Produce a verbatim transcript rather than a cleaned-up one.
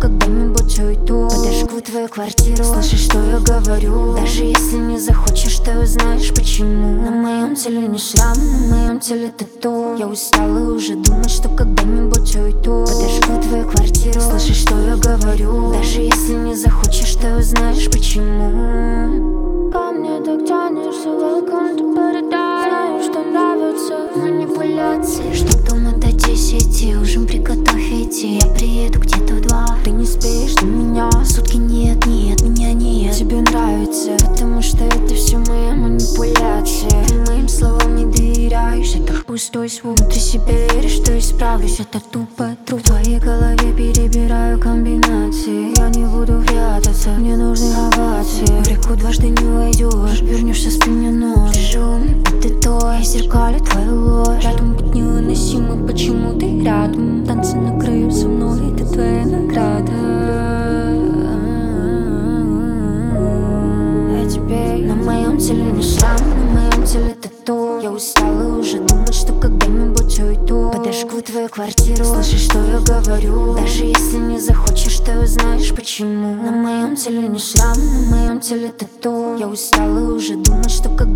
когда-нибудь уйду. Подожгу твою квартиру, слышишь, что я говорю? Даже если не захочешь, ты узнаешь почему. На моем теле не шрам, на моем теле тату. Я устала уже думать, что когда-нибудь уйду. Подожгу твою квартиру, слышишь, что я говорю? Даже если не захочешь, ты узнаешь почему. Ко мне так тянешься, welcome to paradise. Знаю, что нравятся манипуляции. Что дома до десяти, ужин приготовь, иди. Я приеду где-то в два. Ты не спишь на меня сутки, нет, нет, меня нет. Тебе нравится, потому что это все моя манипуляция. Ты моим словам не доверяешь, это пустой звук. Ты себе веришь, что исправлюсь, это тупо труп. В твоей голове перебираю комбинации. Я не буду прятаться, мне нужны овации. В реку дважды не войдешь, вернешься спиной нож. Держу под этой, зеркалю твою ложь. Рядом быть невыносимо, почему ты рядом? Танцы на краю со мной, это твоя награда. А теперь на моем теле не шрам, на моем теле тату. Я устала уже думать, что когда-нибудь уйду. Подожгу твою квартиру, слышишь, что я говорю? Даже если не захочешь, ты узнаешь почему. На моем теле не шрам, на моем теле тату. Я устала уже думать, что когда